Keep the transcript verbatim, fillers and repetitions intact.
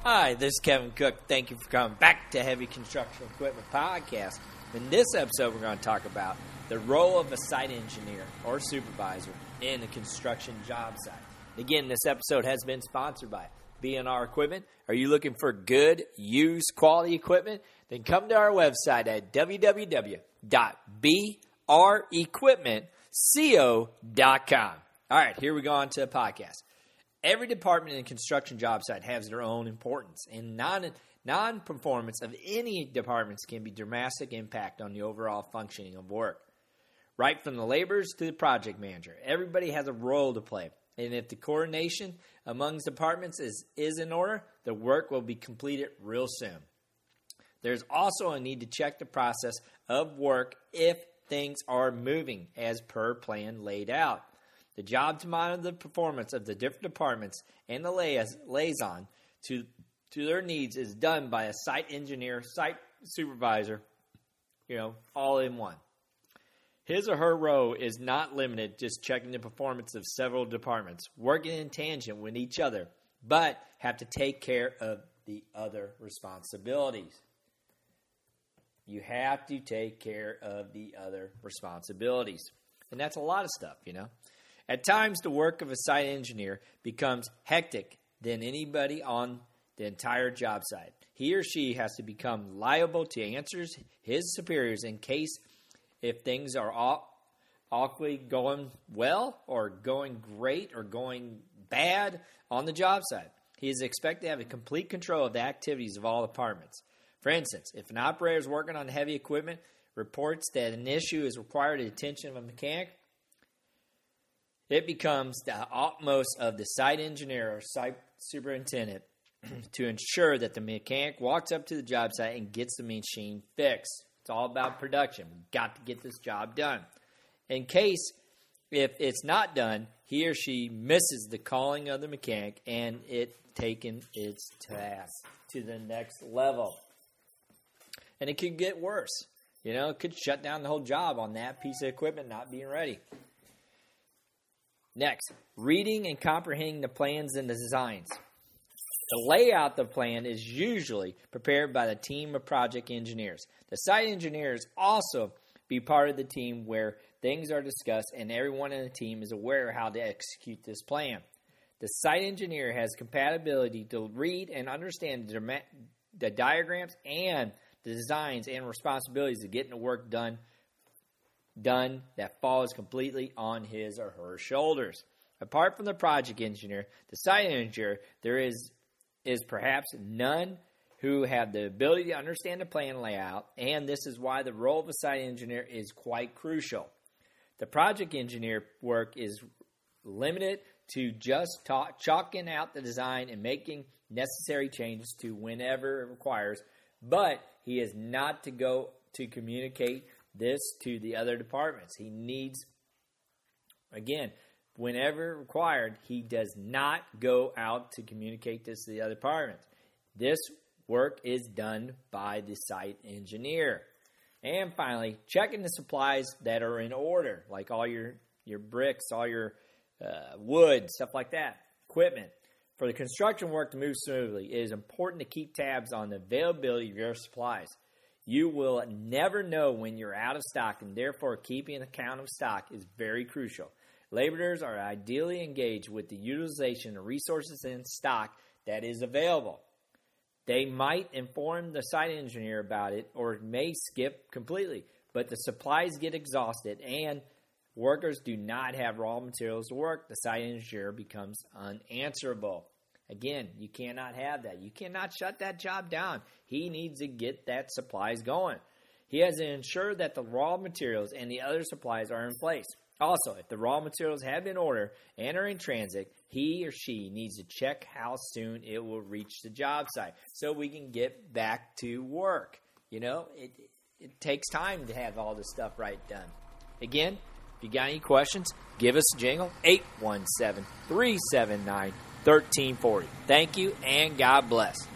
Hi, this is Kevin Cook. Thank you for coming back to Heavy Construction Equipment Podcast. In this episode, we're going to talk about the role of a site engineer or supervisor in a construction job site. Again, this episode has been sponsored by B and R Equipment. Are you looking for good, used, quality equipment? Then come to our website at w w w dot b r equipment co dot com. All right, here we go on to the podcast. Every department in a construction job site has their own importance, and non, non-performance of any departments can be dramatic impact on the overall functioning of work. Right from the laborers to the project manager, everybody has a role to play, and if the coordination among departments is, is in order, the work will be completed real soon. There's also a need to check the process of work if things are moving as per plan laid out. The job to monitor the performance of the different departments and the liaison to, to their needs is done by a site engineer, site supervisor, you know, all in one. His or her role is not limited to just checking the performance of several departments, working in tangent with each other, but have to take care of the other responsibilities. You have to take care of the other responsibilities. And that's a lot of stuff, you know. At times, the work of a site engineer becomes hectic than anybody on the entire job site. He or she has to become liable to answer his superiors in case if things are awkwardly going well or going great or going bad on the job site. He is expected to have a complete control of the activities of all departments. For instance, if an operator is working on heavy equipment, reports that an issue is required the attention of a mechanic, it becomes the utmost of the site engineer or site superintendent to ensure that the mechanic walks up to the job site and gets the machine fixed. It's all about production. We've got to get this job done. In case, if it's not done, he or she misses the calling of the mechanic and it taken its task to the next level. And it could get worse. You know, it could shut down the whole job on that piece of equipment not being ready. Next, reading and comprehending the plans and the designs. The layout of the plan is usually prepared by the team of project engineers. The site engineers also be part of the team where things are discussed and everyone in the team is aware of how to execute this plan. The site engineer has compatibility to read and understand the, the diagrams and the designs and responsibilities of getting the work done done that falls completely on his or her shoulders. Apart from the project engineer, the site engineer, there is is perhaps none who have the ability to understand the plan layout, and this is why the role of a site engineer is quite crucial. The project engineer work is limited to just talk, chalking out the design and making necessary changes to whenever it requires, but he is not to go to communicate this to the other departments. He needs, again, whenever required, he does not go out to communicate this to the other departments. This work is done by the site engineer. And finally, checking the supplies that are in order, like all your, your bricks, all your uh, wood, stuff like that, equipment. For the construction work to move smoothly, it is important to keep tabs on the availability of your supplies. You will never know when you're out of stock, and therefore keeping an account of stock is very crucial. Laborers are ideally engaged with the utilization of resources in stock that is available. They might inform the site engineer about it or may skip completely, but the supplies get exhausted and workers do not have raw materials to work. The site engineer becomes unanswerable. Again, you cannot have that. You cannot shut that job down. He needs to get that supplies going. He has to ensure that the raw materials and the other supplies are in place. Also, if the raw materials have been ordered and are in transit, he or she needs to check how soon it will reach the job site so we can get back to work. You know, it it takes time to have all this stuff right done. Again, if you got any questions, give us a jingle, eight one seven, three seven nine, one three four zero. Thank you, and God bless.